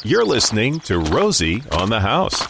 You're listening to Rosie on the House.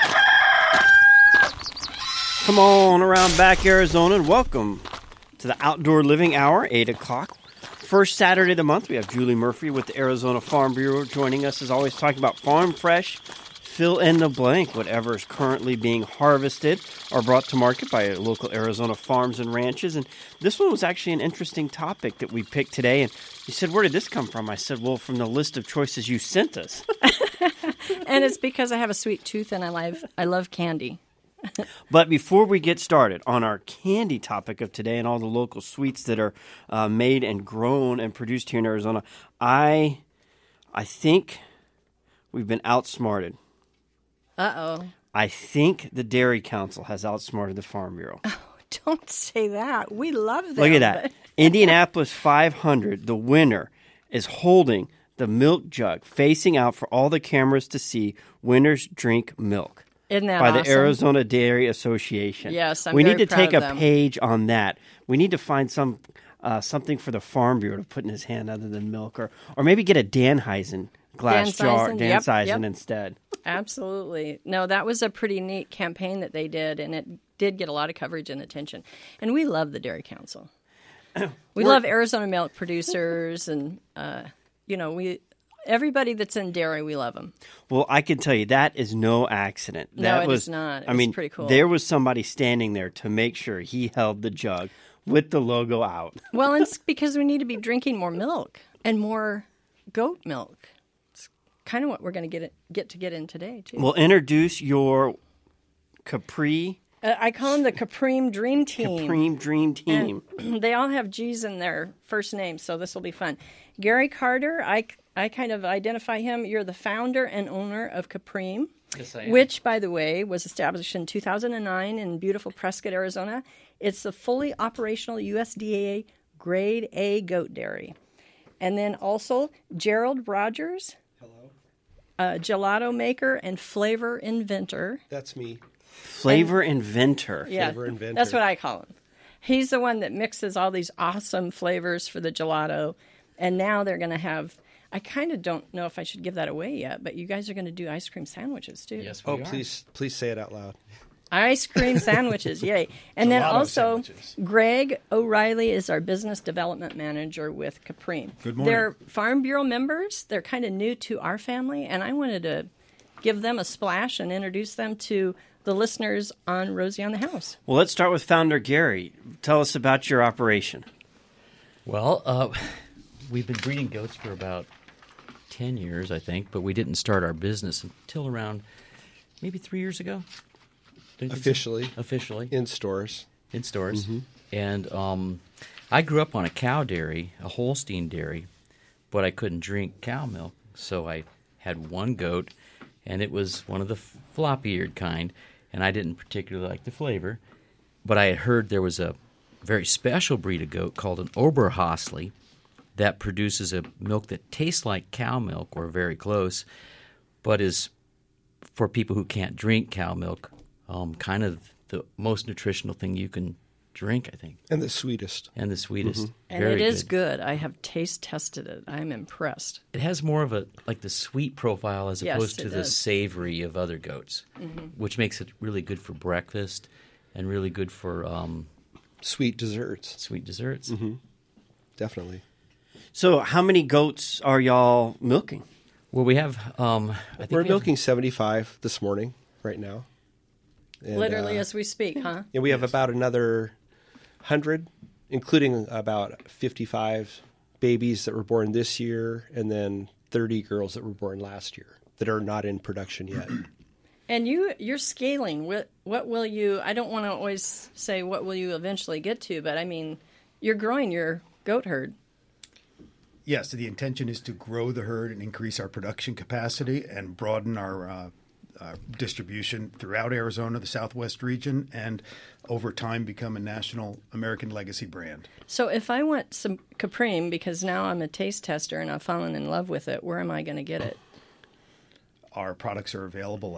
Come on around back, Arizona, and welcome to the Outdoor Living Hour, 8 o'clock. First Saturday of the month, we have Julie Murphy with the Arizona Farm Bureau joining us, as always, talking about farm fresh, fill in the blank, whatever is currently being harvested or brought to market by local Arizona farms and ranches. And this one was actually an interesting topic that we picked today. And you said, where did this come from? I said, well, from the list of choices you sent us. And it's because I have a sweet tooth and I love candy. But before we get started on our candy topic of today and all the local sweets that are made and grown and produced here in Arizona, I think we've been outsmarted. Uh-oh. I think the Dairy Council has outsmarted the Farm Bureau. Oh, don't say that. We love them. Look at that. Indianapolis 500, the winner, is holding the milk jug facing out for all the cameras to see. Winners drink milk. Isn't that by awesome? the Arizona Dairy Association. Yes, I'm We very need to proud take of a them. page on that. We need to find something for the Farm Bureau to put in his hand other than milk, or maybe get a Danheisen glass jar, Danheisen, yep. instead. Absolutely. No, that was a pretty neat campaign that they did, and it did get a lot of coverage and attention. And we love the Dairy Council. We love Arizona milk producers, and everybody that's in dairy, we love them. Well, I can tell you that is no accident. That No, it is not. I mean, pretty cool. there was somebody standing there to make sure he held the jug with the logo out. Well, it's because we need to be drinking more milk and more goat milk. It's kind of what we're going to get in today, too. Well, introduce your Capri. I call them the Capreme Dream Team. Capreme Dream Team. And they all have G's in their first name, so this will be fun. Gary Carter, I kind of identify him. You're the founder and owner of Capreme, Yes, I am. which, by the way, was established in 2009 in beautiful Prescott, Arizona. It's the fully operational USDA Grade A goat dairy. And then also Gerald Rogers, gelato maker and flavor inventor. That's me. Flavor inventor. Yeah, Flavor inventor. that's what I call him. He's the one that mixes all these awesome flavors for the gelato. And now they're going to have, I kind of don't know if I should give that away yet, but you guys are going to do ice cream sandwiches too. Yes, we Oh, are. please say it out loud. Ice cream sandwiches, yay. And then Gelato also, sandwiches. Greg O'Reilly is our business development manager with Capreme. Good morning. They're Farm Bureau members. They're kind of new to our family, and I wanted to give them a splash and introduce them to the listeners on Rosie on the House. Well, let's start with founder Gary. Tell us about your operation. Well, we've been breeding goats for about 10 years, I think, but we didn't start our business until around maybe 3 years ago. Don't you think so? Officially. In stores. stores. And I grew up on a cow dairy, a Holstein dairy, but I couldn't drink cow milk, so I had one goat, and it was one of the floppy-eared kind, and I didn't particularly like the flavor. But I had heard there was a very special breed of goat called an Oberhasli that produces a milk that tastes like cow milk or very close, but is, for people who can't drink cow milk, kind of the most nutritional thing you can drink, I think, And the sweetest. and the sweetest. And Very it is good. good. I have taste tested it. I'm impressed. It has more of a the sweet profile as Yes, opposed it to the does. savory of other goats, which makes it really good for breakfast and really good for Sweet desserts. sweet desserts. Definitely. So how many goats are y'all milking? Well, we have. I think We're we have- milking 75 this morning, right now. And, Literally as we speak, huh? Yeah, we have about another 100, including about 55 babies that were born this year, and then 30 girls that were born last year that are not in production yet. And you're scaling. What will you? I don't want to always say what will you eventually get to, but I mean, you're growing your goat herd. Yes, the intention is to grow the herd and increase our production capacity and broaden our distribution throughout Arizona, the Southwest region, and over time become a national American legacy brand. So if I want some Capreme, because now I'm a taste tester and I've fallen in love with it, where am I going to get it? Our products are available at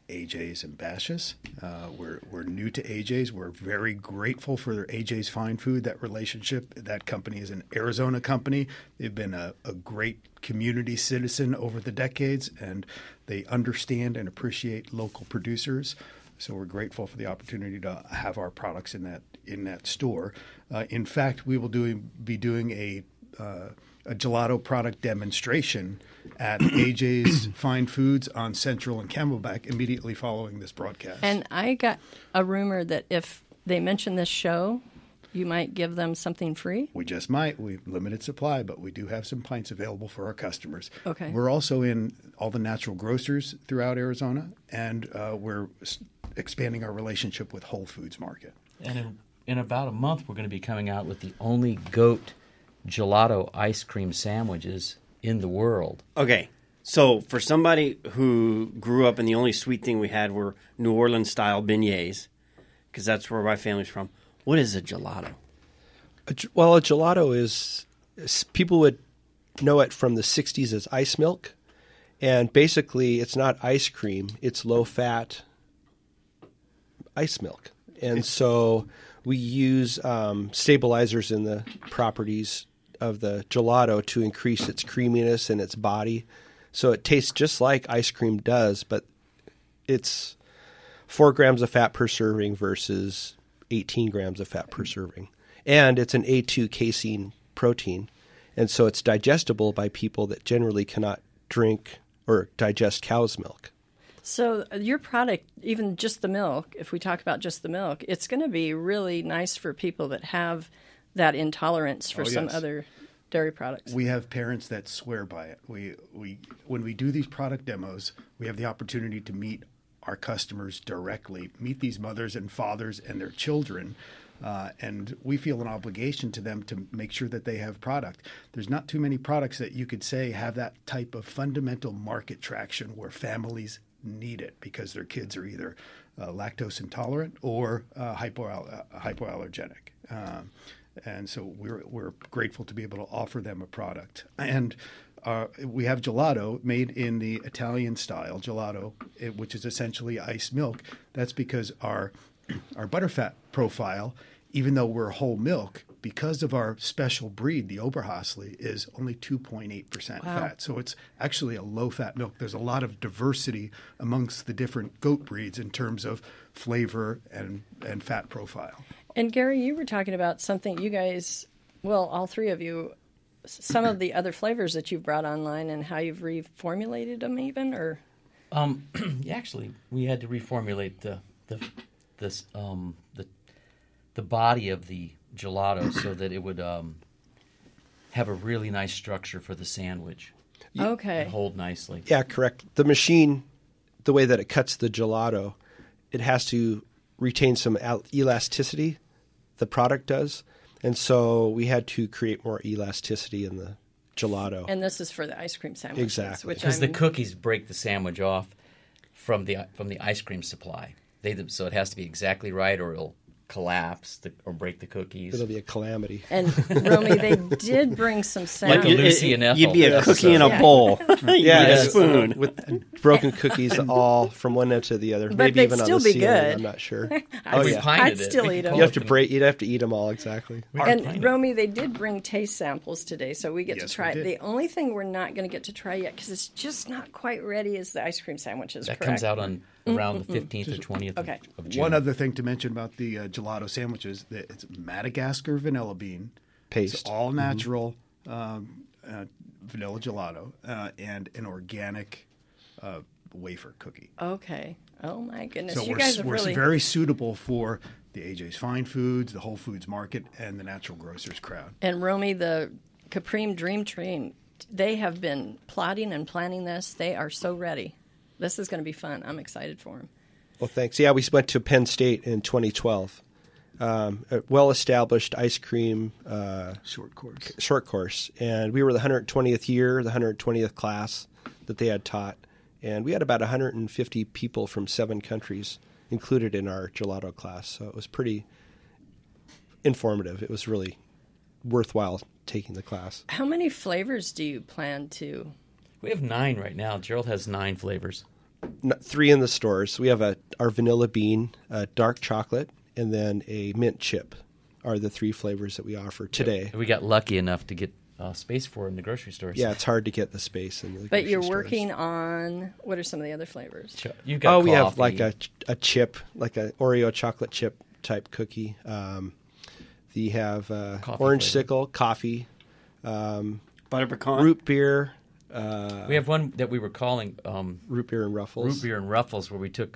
AJ's and Bashas'. We're new to AJ's. We're very grateful for AJ's Fine Food, that relationship. That company is an Arizona company. They've been a great community citizen over the decades, and they understand and appreciate local producers. So we're grateful for the opportunity to have our products in that store. In fact, we will be doing a gelato product demonstration at AJ's Fine Foods on Central and Camelback immediately following this broadcast. And I got a rumor that if they mention this show, you might give them something free? We just might. We've limited supply, but we do have some pints available for our customers. Okay. We're also in all the natural grocers throughout Arizona, and we're expanding our relationship with Whole Foods Market. And in about a month, we're going to be coming out with the only goat gelato ice cream sandwiches in the world. Okay, so for somebody who grew up and the only sweet thing we had were New Orleans-style beignets, because that's where my family's from, what is a gelato? Well, a gelato is, people would know it from the 60s as ice milk. And basically, it's not ice cream. It's low-fat ice milk. And so we use stabilizers in the properties of the gelato to increase its creaminess and its body. So it tastes just like ice cream does, but it's 4 grams of fat per serving versus 18 grams of fat per serving. And it's an A2 casein protein. And so it's digestible by people that generally cannot drink or digest cow's milk. So your product, even just the milk, if we talk about just the milk, it's going to be really nice for people that have that intolerance for some yes. other dairy products. We have parents that swear by it. When we do these product demos, we have the opportunity to meet our customers directly, meet these mothers and fathers and their children, and we feel an obligation to them to make sure that they have product. There's not too many products that you could say have that type of fundamental market traction where families need it because their kids are either lactose intolerant or hypoallergenic. And so we're grateful to be able to offer them a product. And we have gelato made in the Italian style gelato, which is essentially ice milk. That's because our butterfat profile, even though we're whole milk, because of our special breed, the Oberhasli, is only 2.8% fat. So it's actually a low-fat milk. There's a lot of diversity amongst the different goat breeds in terms of flavor and fat profile. And Gary, you were talking about something you guys, well, all three of you, some of the other flavors that you've brought online and how you've reformulated them even, or? Actually, we had to reformulate the body of the gelato so that it would have a really nice structure for the sandwich. Okay. And hold nicely. Yeah, correct. The machine, the way that it cuts the gelato, it has to retain some elasticity, the product does. And so we had to create more elasticity in the gelato. And this is for the ice cream sandwiches. Exactly. Because the cookies break the sandwich off from the ice cream supply. So it has to be exactly right or it'll collapse or break the cookies. It'll be a calamity. And Romy, they did bring some sound. Like Lucy and Ethel. You'd be a cookie in a bowl. Yeah, a spoon. with broken cookies all from one end to the other. But Maybe they'd even on still the be ceiling. good. I'm not sure. We yeah. pinted I'd it. still We eat could them. call You have it to you'd have to eat them all exactly. And Romy, they did bring taste samples today, so we get Yes, to try we it. did. The only thing we're not going to get to try yet, because it's just not quite ready, is the ice cream sandwiches. That correct? comes out on around the 15th or 20th Okay. of June. One other thing to mention about the gelato sandwiches, that it's Madagascar vanilla bean. Paste. It's all natural vanilla gelato and an organic wafer cookie. Okay. Oh my goodness, So you guys have we're really. very suitable for the AJ's Fine Foods, the Whole Foods Market, and the natural grocers crowd. And Romy, the Capreme Dream Train, they have been plotting and planning this. They are so ready. This is going to be fun. I'm excited for them. Well, thanks. Yeah, we went to Penn State in 2012. A well-established ice cream Short course. short course. And we were the 120th year, the 120th class that they had taught. And we had about 150 people from 7 countries included in our gelato class. So it was pretty informative. It was really worthwhile taking the class. How many flavors do you plan to? We have 9 right now. Gerald has 9 flavors. 3 in the stores. We have our vanilla bean, dark chocolate, and then a mint chip are the 3 flavors that we offer today. We got lucky enough to get space for it in the grocery stores. Yeah, it's hard to get the space in the But grocery you're stores. working on, what are some of the other flavors? You got we have coffee. like a chip, like a Oreo chocolate chip type cookie. We have Coffee orange flavor. sickle, coffee, Butter pecan. root beer, We have one that we were calling root beer and Ruffles. root beer and Ruffles, where we took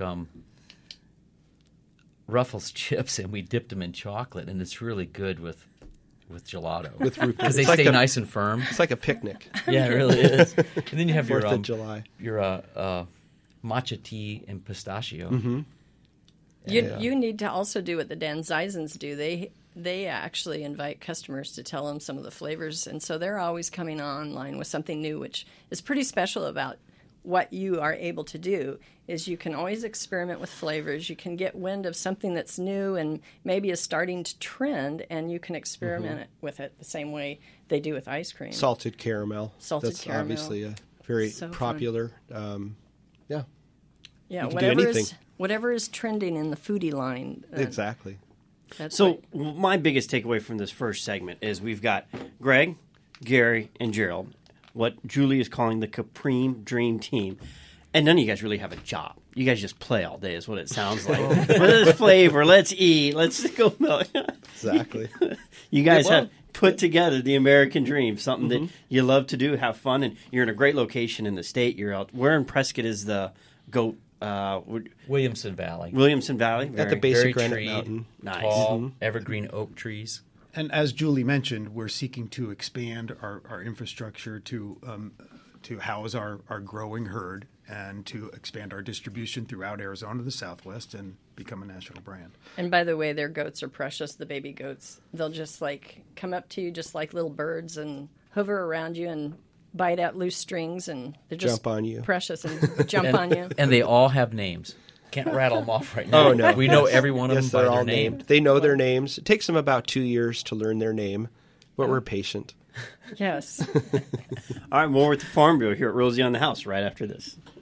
Ruffles chips and we dipped them in chocolate, and it's really good with gelato. With root beer. Because they It's like stay a- nice and firm. It's like a picnic. Yeah, it really is. And then you have 4th of July. your matcha tea and pistachio. Mm-hmm. You need to also do what the Dan Zeisens do. They actually invite customers to tell them some of the flavors, and so they're always coming online with something new, which is pretty special about what you are able to do. Is you can always experiment with flavors. You can get wind of something that's new and maybe is starting to trend, and you can experiment with it the same way they do with ice cream. Salted caramel. Salted That's caramel. obviously a very So fun. popular. Yeah, Yeah, you can do anything. whatever is trending in the foodie line. exactly. That's So what- my biggest takeaway from this first segment is we've got Greg, Gary, and Gerald, what Julie is calling the Capreme Dream Team. And none of you guys really have a job. You guys just play all day is what it sounds like. Let's flavor, let's eat, let's go milk. Exactly. You guys well, have put together the American dream, something that you love to do, have fun, and you're in a great location in the state. You're out. Where in Prescott is the goat? Williamson Valley. Williamson Valley? At the Very- base Very of Granite treed, Mountain. Nice. tall, evergreen oak trees. And as Julie mentioned, we're seeking to expand our infrastructure to house our growing herd and to expand our distribution throughout Arizona, the Southwest, and become a national brand. And by the way, their goats are precious, the baby goats. They'll just come up to you just like little birds and hover around you and bite at loose strings, and they're just Jump on you. precious and jump on you. And they all have names. Can't rattle them off right now. Oh, no. We know every one of Yes, them by they're their all name. named. They know their names. It takes them about 2 years to learn their name, but we're patient. Yes. All right, more with the Farm Bureau here at Rosie on the House right after this.